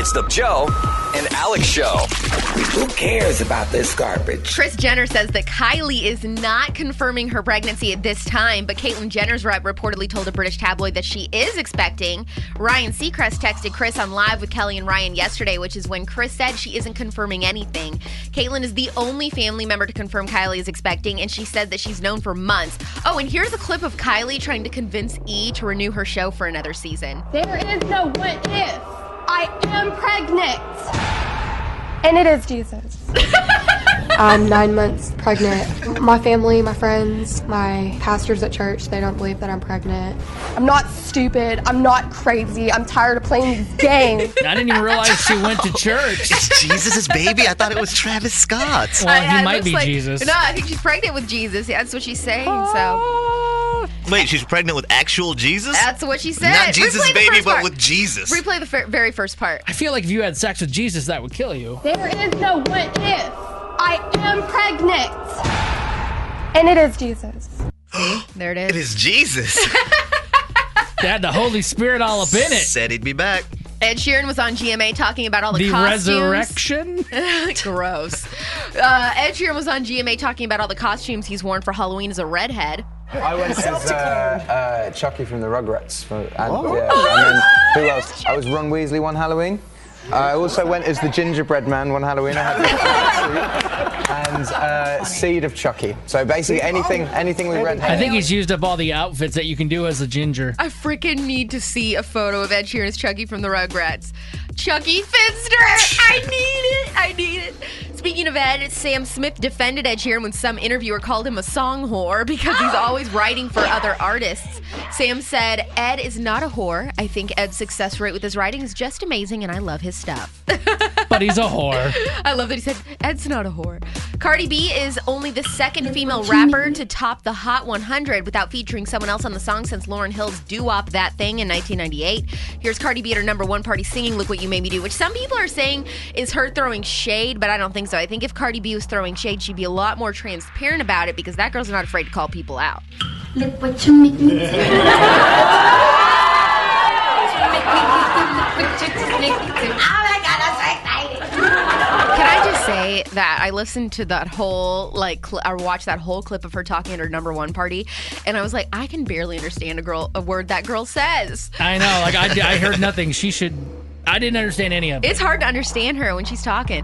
It's the Joe and Alex Show. Who cares about this garbage? Kris Jenner says that Kylie is not confirming her pregnancy at this time, but Caitlyn Jenner's rep reportedly told a British tabloid that she is expecting. Ryan Seacrest texted Kris on Live with Kelly and Ryan yesterday, which is when Kris said she isn't confirming anything. Caitlyn is the only family member to confirm Kylie is expecting, and she said that she's known for months. Oh, and here's a clip of Kylie trying to convince E! to renew her show for another season. There is no what if. I am pregnant. And it is Jesus. I'm 9 months pregnant. My family, my friends, my pastors at church, they don't believe that I'm pregnant. I'm not stupid. I'm not crazy. I'm tired of playing these games. I didn't even realize she went to church. It's Jesus' baby? I thought it was Travis Scott's. Well, he might be Jesus. No, I think she's pregnant with Jesus. That's what she's saying, so. Wait, she's pregnant with actual Jesus? That's what she said. Not Jesus' baby, but part. with Jesus. Replay the very first part. I feel like if you had sex with Jesus, that would kill you. There is no what if. I am pregnant. And it is Jesus. There it is. It is Jesus. They had the Holy Spirit all up in it. Said he'd be back. Ed Sheeran was on GMA talking about all the costumes. Resurrection? Gross. Ed Sheeran was on GMA talking about all the costumes he's worn for Halloween as a redhead. I went as Chucky from the Rugrats. And then who else? I was Ron Weasley one Halloween. I also went as the gingerbread man one Halloween. I had and Seed of Chucky. So basically anything with red hair. I think he's used up all the outfits that you can do as a ginger. I freaking need to see a photo of Ed Sheeran as Chucky from the Rugrats. Chucky Finster! I need it. Speaking of Ed, Sam Smith defended Ed Sheeran when some interviewer called him a song whore because he's always writing for other artists. Sam said, Ed is not a whore. I think Ed's success rate with his writing is just amazing and I love his stuff. But he's a whore. I love that he said, Ed's not a whore. Cardi B is only the second female rapper to top the Hot 100 without featuring someone else on the song since Lauryn Hill's Doo-Wop That Thing in 1998. Here's Cardi B at her number one party singing Look What You Made Me Do, which some people are saying is her throwing shade, but I don't think so. I think if Cardi B was throwing shade, she'd be a lot more transparent about it because that girl's not afraid to call people out. Look what you make me do. Can I just say that I listened to that whole, or watched that whole clip of her talking at her number one party, and I was like, I can barely understand a word that girl says. I know, I heard nothing. I didn't understand any of it. It's hard to understand her when she's talking.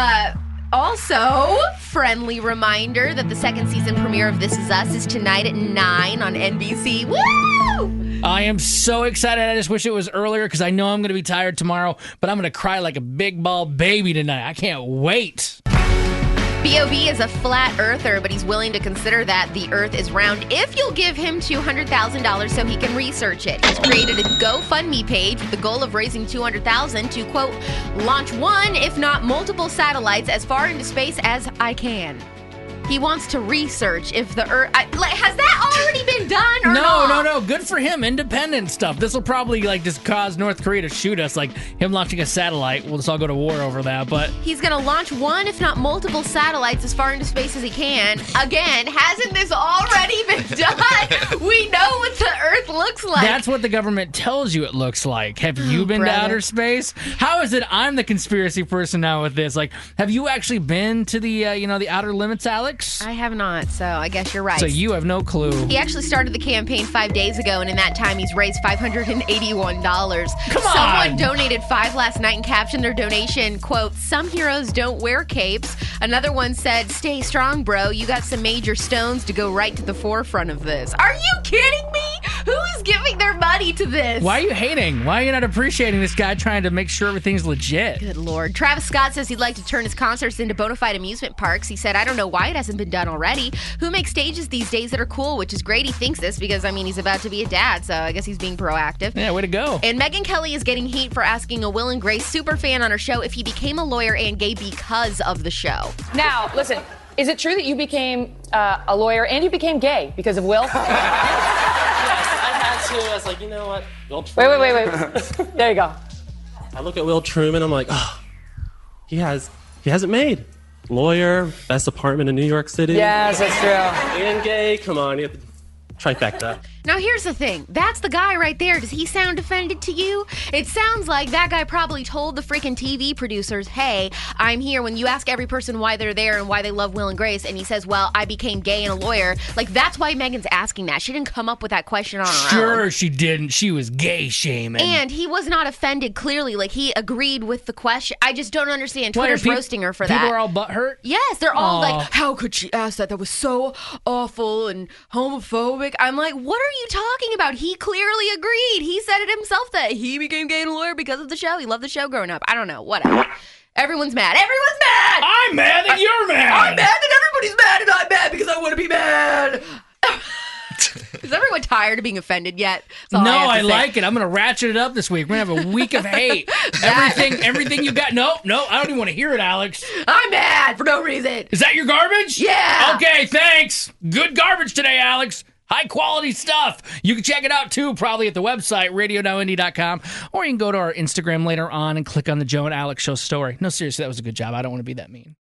Also, friendly reminder that the second season premiere of This Is Us is tonight at 9 on NBC. Woo! I am so excited. I just wish it was earlier because I know I'm going to be tired tomorrow, but I'm going to cry like a big ball baby tonight. I can't wait. B.O.B. is a flat earther, but he's willing to consider that the earth is round if you'll give him $200,000 so he can research it. He's created a GoFundMe page with the goal of raising $200,000 to, quote, launch one, if not multiple satellites as far into space as I can. He wants to research if the Earth... has that already been done or not? No. Good for him. Independent stuff. This will probably just cause North Korea to shoot us, like him launching a satellite. We'll just all go to war over that, but... He's going to launch one, if not multiple satellites as far into space as he can. Again, hasn't this already been done? We know what the Earth looks like. That's what the government tells you it looks like. Have you been to outer space? How is it I'm the conspiracy person now with this? Have you actually been to the, the outer limits, Alex? I have not, so I guess you're right. So you have no clue. He actually started the campaign 5 days ago, and in that time, he's raised $581. Come on! Someone donated $5 last night and captioned their donation, quote, some heroes don't wear capes. Another one said, stay strong, bro. You got some major stones to go right to the forefront of this. Are you kidding me? Who is giving their money to this? Why are you hating? Why are you not appreciating this guy trying to make sure everything's legit? Good Lord. Travis Scott says he'd like to turn his concerts into bona fide amusement parks. He said, I don't know why it hasn't been done already. Who makes stages these days that are cool, which is great. He thinks this because, he's about to be a dad, so I guess he's being proactive. Yeah, way to go. And Megyn Kelly is getting heat for asking a Will and Grace superfan on her show if he became a lawyer and gay because of the show. Now, listen, is it true that you became a lawyer and you became gay because of Will? Yes, I had to. I was like, you know what? Will Truman. Wait. There you go. I look at Will Truman, I'm like, oh, he hasn't made. Lawyer, best apartment in New York City. Yes, that's true. And gay, come on, you have to trifecta. Now, here's the thing. That's the guy right there. Does he sound offended to you? It sounds like that guy probably told the freaking TV producers, hey, I'm here. When you ask every person why they're there and why they love Will and Grace, and he says, well, I became gay and a lawyer. Like, that's why Megan's asking that. She didn't come up with that question on her own. Sure she didn't. She was gay shaming. And he was not offended, clearly. Like, he agreed with the question. I just don't understand. Twitter's roasting her for that. People are all butthurt? Yes, they're all like, how could she ask that? That was so awful and homophobic. I'm like, what are you talking about? He clearly agreed. He said it himself that he became gay and a lawyer because of the show. He loved the show growing up. I don't know. Whatever. Everyone's mad. Everyone's mad! I'm mad that you're mad! I'm mad that everybody's mad and I'm mad because I want to be mad! Is everyone tired of being offended yet? No, I like it. I'm going to ratchet it up this week. We're going to have a week of hate. Everything you got. No, I don't even want to hear it, Alex. I'm mad for no reason. Is that your garbage? Yeah! Okay, thanks. Good garbage today, Alex. High quality stuff. You can check it out too, probably at the website, radionowindy.com, or you can go to our Instagram later on and click on the Joe and Alex Show story. No, seriously, that was a good job. I don't want to be that mean.